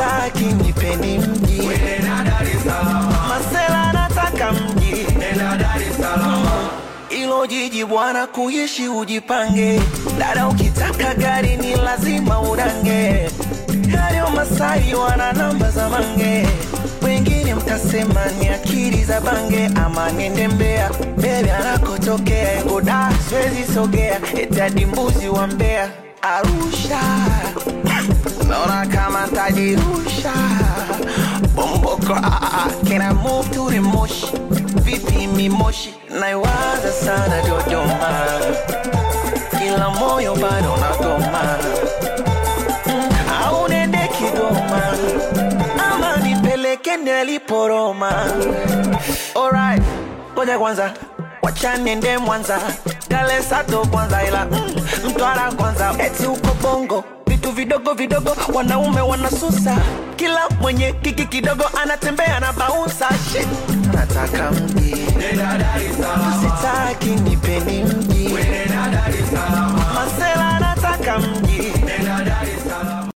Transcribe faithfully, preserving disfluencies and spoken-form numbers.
Sitaki nipeni mji, nenda Dar es Salaam. Masela nataka mji, nenda Dar es Salaam. Ilo jiji bwana kuishi ujipange. Dada ukitaka gari ni lazima udange. Hayo Masai wana namba za mange. Wengine mtasema ni akili za bange. Ama nende Mbeya, baby anakotokea. Ego da siwezi sogea, eti hadi mbuzi wa Mbeya. Arusha, naona kama tajirusha. Bomboko, can I move to the Moshi? Vipi mi Moshi, naiwaza sana Dodoma. Kila moyo bado unagoma. Au nende Kigoma, ama nipeleke niliporoma. Alright, ngoja kwanza, wacha niende Mwanza. Kale Sato kwanza ila mm, Mtwara kwanza. Eti uko Bongo, vitu vidogo vidogo wanaume wanasusa. Kila mwenye kiki kidogo anatembea na bounce shit. Nataka mji, nenda Dar es Salaam. Sitaki nipeni mji, nenda Dar es Salaam.